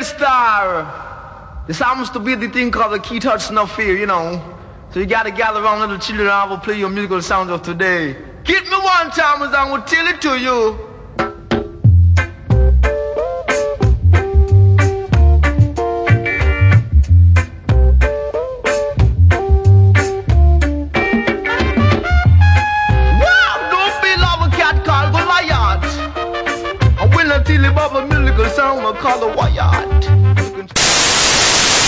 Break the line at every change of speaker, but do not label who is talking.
star. This happens to be the thing called the Keith Hudson Affair, you know. So you gotta gather around little children and I will play your musical sounds of today. Get me one time as I will tell it to you. Till the bubble musical sound will call the Wyatt.